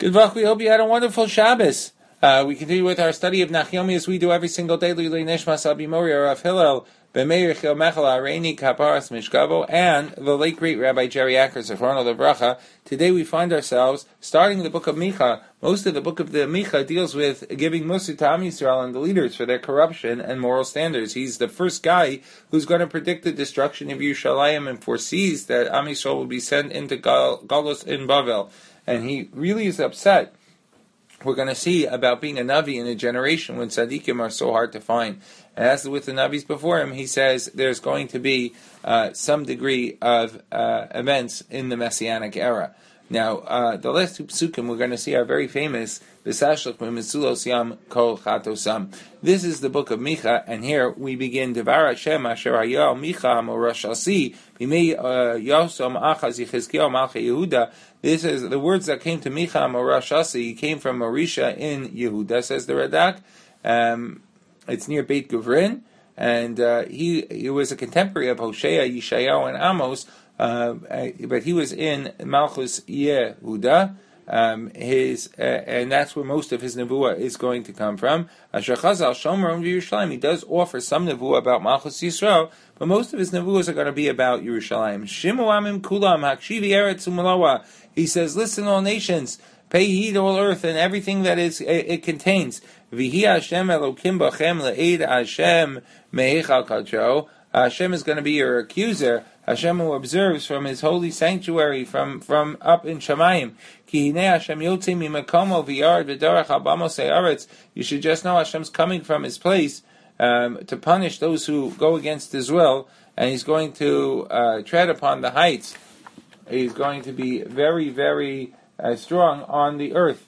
Good luck. We hope you had a wonderful Shabbos. We continue with our study of Nachyomi as we do every single day. L'ilui Nishmas Abi Mori Rav Hillel B'Meir Chil Mechel Areini Kaparas Mishkavo and the late great Rabbi Jerry Acker Zichrono Livracha. Today we find ourselves starting the book of Micha. Most of the book of the Micha deals with giving Musar to Am Yisrael and the leaders for their corruption and moral standards. He's the first guy who's going to predict the destruction of Yerushalayim and foresees that Am Yisrael will be sent into Galus in Bavel. And he really is upset. We're going to see about being a Navi in a generation when tzaddikim are so hard to find. And as with the Navis before him, he says there's going to be some degree of events in the Messianic era. Now, the last two psukim we're going to see are very famous. This is the book of Micha, and here we begin. Devar Hashem asher hayal Micha hamorash asi b'mei Yosom achaz Yechezkiel malchei Yehuda. This is the words that came to Micha hamorash asi. He came from Marisha in Yehuda, says the Radak. It's near Beit Guvrin, and he was a contemporary of Hosea, Yeshayahu, and Amos. But he was in Malchus Yehuda, and that's where most of his nevuah is going to come from. Asher Chazal Shomer Yerushalayim. He does offer some nevuah about Malchus Yisrael, but most of his nevuahs are going to be about Yerushalayim. Shimu Amim Kulam Hakshivi Eretz Umalawa. He says, "Listen, all nations, pay heed, all earth, and everything that it contains. V'hi Hashem Elokim b'chem le'ed Hashem me'echal kacho." Hashem is going to be your accuser. Hashem who observes from His holy sanctuary, from up in Shamayim. Ki hinei Hashem yotzei mimakomo v'yard v'darach abamos ha'aretz. You should just know Hashem's coming from His place to punish those who go against His will, and He's going to tread upon the heights. He's going to be very, very strong on the earth.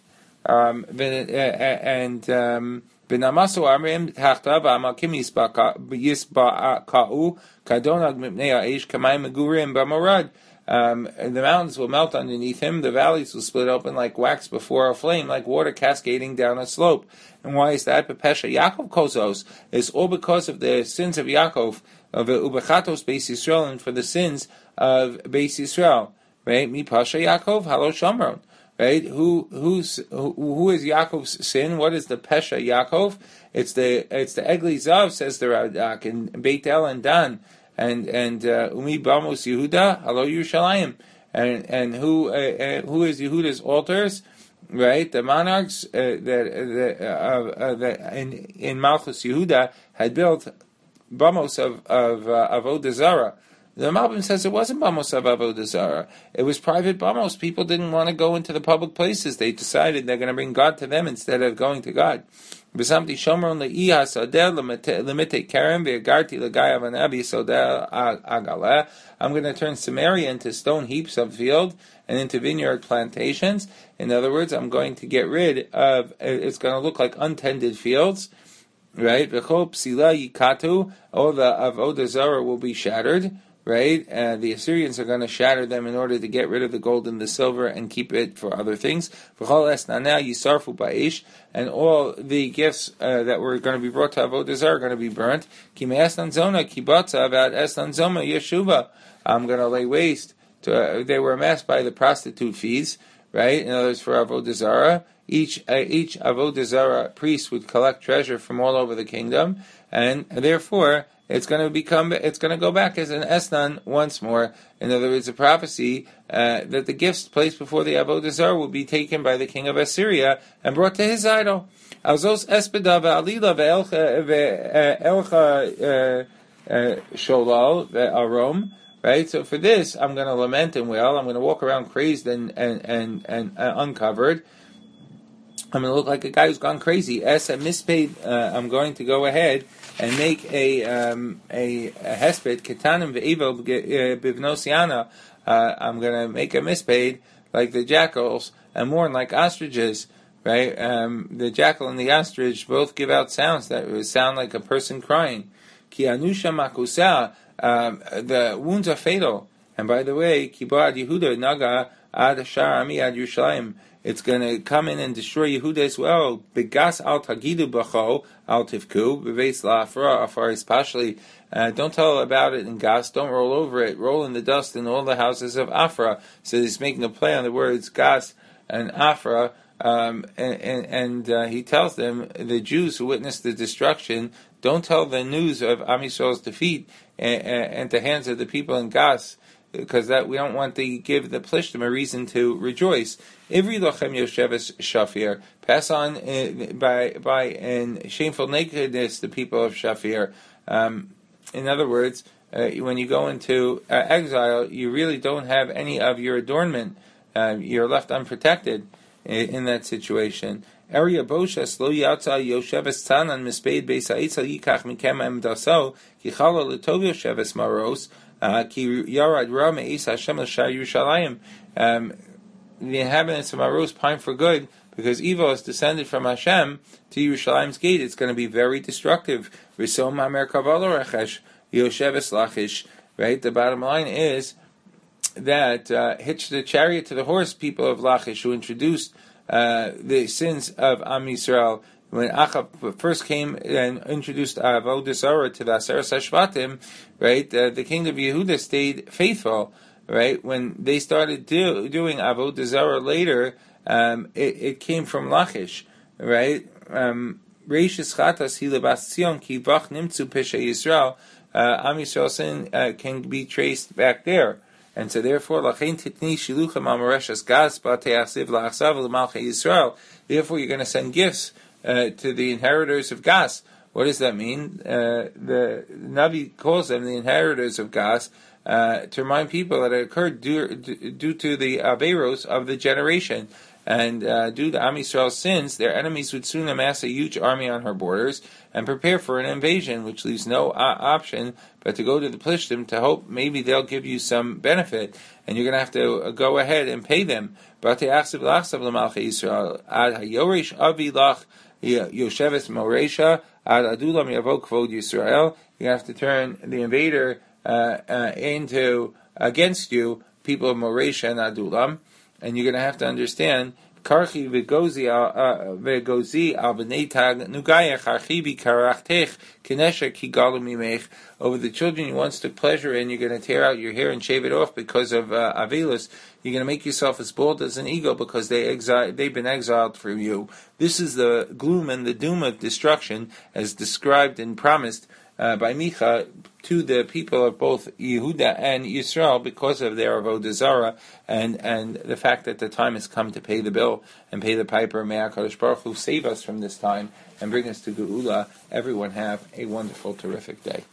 B'namasu amrim tachtav amakim yisba'ka'u kadonag mipnei ha'esh kamayim megurim b'morad. The mountains will melt underneath him, the valleys will split open like wax before a flame, like water cascading down a slope. And why is that? B'pesha Yaakov kozos. It's all because of the sins of Yaakov, of ubechatos Beis Yisrael, and for the sins of Beis Yisrael. Right? Mi pasha Yaakov halo shomron. Right? Who is Yaakov's sin? What is the Pesha Yaakov? It's the Egli Zav, says the Radak, in Beit El and Dan, and Umi Bamos Yehuda, Halo Yerushalayim, and who is Yehuda's altars? Right? The monarchs that in Malchus Yehuda had built Bamos of Avodah Zarah. The Malbim says it wasn't Bamos of Avodah Zarah. It was private Bamos. People didn't want to go into the public places. They decided they're going to bring God to them instead of going to God. I'm going to turn Samaria into stone heaps of field and into vineyard plantations. In other words, I'm going to get rid of, it's going to look like untended fields. Right? All the Avodah Zarah will be shattered. Right? The Assyrians are going to shatter them in order to get rid of the gold and the silver and keep it for other things. And all the gifts that were going to be brought to Avodah Zarah are going to be burnt. I'm going to lay waste to. They were amassed by the prostitute fees. Right? In other words, for Avodah Zarah. Each Avodah Zarah priest would collect treasure from all over the kingdom, and therefore it's going to go back as an Esnan once more. In other words, a prophecy that the gifts placed before the Avodah Zarah will be taken by the king of Assyria and brought to his idol. Alzos espeda ve'alila ve'elcha sholal ve'arom. Right, so for this, I'm going to lament and wail. I'm going to walk around crazed and uncovered. I'm going to look like a guy who's gone crazy. As a mispaid, I'm going to go ahead and make a hesped ketanim ve'evel bivnosiana. I'm going to make a mispaid like the jackals and mourn like ostriches. Right, the jackal and the ostrich both give out sounds that sound like a person crying. Ki anusha makusa. The wounds are fatal. And by the way, Kibad Yehuda Naga Ad Shar Ami Ad Yerushalayim. It's going to come in and destroy Yehuda as well. Begas al tagidu b'cho al tivku b'veis la'afra afaris pashli. Don't tell about it in Gas. Don't roll over it. Roll in the dust in all the houses of Afra. So he's making a play on the words Gas and Afra. and he tells them, the Jews who witnessed the destruction, don't tell the news of Am Yisrael's defeat and the hands of the people in Gas, because that we don't want to give the Plishtim a reason to rejoice. Ivri lochem yosheves shafir, pass on by in shameful nakedness the people of Shafir. In other words, when you go into exile, you really don't have any of your adornment. You're left unprotected in that situation. Area Boshas lo yatsa yosheves tanan mispaid beis ha'itzel yikach mikem emdaso ki chala l'tov yosheves maros ki yarad ra me'is Hashem l'shar Yerushalayim. The inhabitants of Maros pine for good because evil has descended from Hashem to Yerushalayim's gate. It's going to be very destructive. Risom hamer kavalo rechesh yosheves lachish. Right. The bottom line is that hitch the chariot to the horse, people of Lachish, who introduced the sins of Am Yisrael. When Achab first came and introduced Avodah Zarah to the Aseres HaShvatim, right, the king of Yehuda stayed faithful, right? When they started doing Avodah Zarah later, it came from Lachish, right? Reishis Chatas hi lebas Tzion ki vach nimtzu pesha Yisrael. Am Yisrael's sin can be traced back there. And so therefore, Lachein titni shiluchem amareshas gas b'te'achziv la'achsav l'malchei Yisrael. Therefore, you're going to send gifts to the inheritors of Gas. What does that mean? The Navi calls them the inheritors of Gas to remind people that it occurred due to the Averos of the generation. And due to Am Yisrael's sins, their enemies would soon amass a huge army on her borders and prepare for an invasion, which leaves no option but to go to the Plishtim to hope maybe they'll give you some benefit, and you're going to have to go ahead and pay them. You're going to have to turn the invader into against you, people of Moresha and Adulam, and you're going to have to understand Karchi v'gozi al b'nei tag nugaya charchibi karachtech kinesha kigalu mimech. Over the children you once took pleasure in, you're going to tear out your hair and shave it off because of avilus. You're going to make yourself as bald as an eagle because they've been exiled from you. This is the gloom and the doom of destruction as described and promised by Micha to the people of both Yehuda and Yisrael because of their Avodah Zarah and the fact that the time has come to pay the bill and pay the piper. May HaKadosh Baruch Hu save us from this time and bring us to Geula. Everyone have a wonderful, terrific day.